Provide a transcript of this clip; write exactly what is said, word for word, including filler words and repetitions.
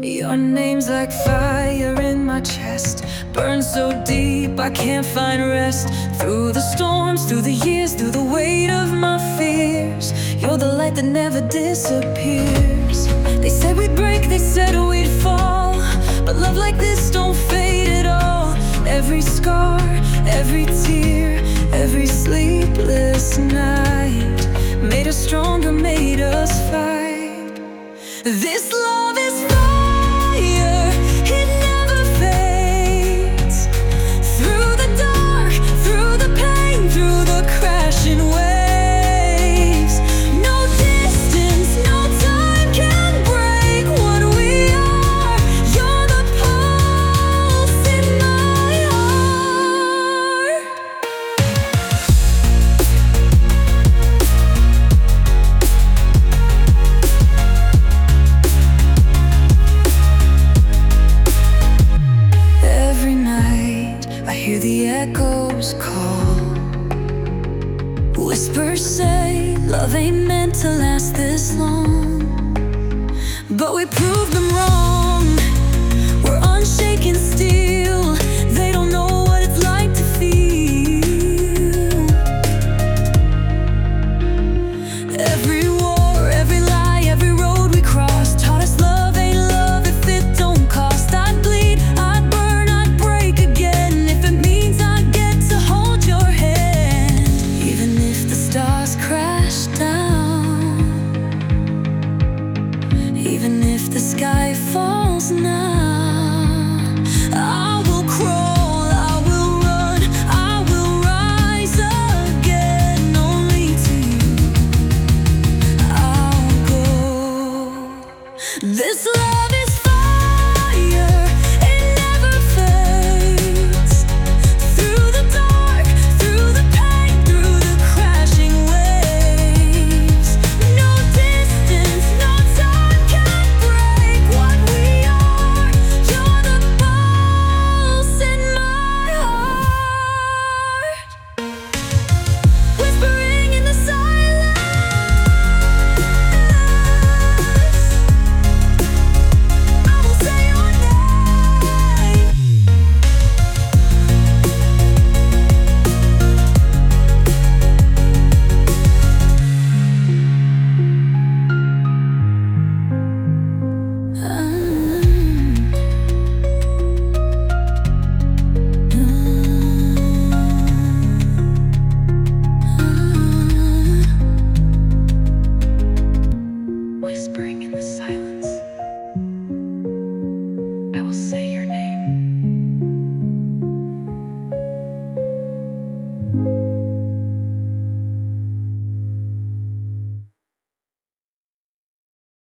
Your name's like fire in my chest, burns so deep I can't find rest. Through the storms, through the years, through the weight of my fears, you're the light that never disappears. They said we'd break, they said we'd fall, but love like this don't fade at all. Every scar, every tear, every sleepless night made us stronger, made us fight. This love is fire, it never fades. Through the dark, through the pain, through the crashing waves, no distance, no time can break what we are. You're the pulse in my heart. Every night I hear the echoes call, whispers say love ain't meant to last this long. But we proved them wrong, we're unshaken steel. They don't know what it's like to feel. Every war, every lie, every road we crossed taught us love ain't love if it don't cost. I'd bleed, I'd burn, I'd break again if it means I get to hold your hand. Even if the stars crash down, even if the sky falls now, I will crawl, I will run, I will rise again. Only to you I'll go. This love is fire, it never fades. Through the dark, through the pain, through the crashing waves, no distance, no time can break what we are. You're the pulse in my heart, whispering in the silence. I will say your name. Whispering in the silence, I will say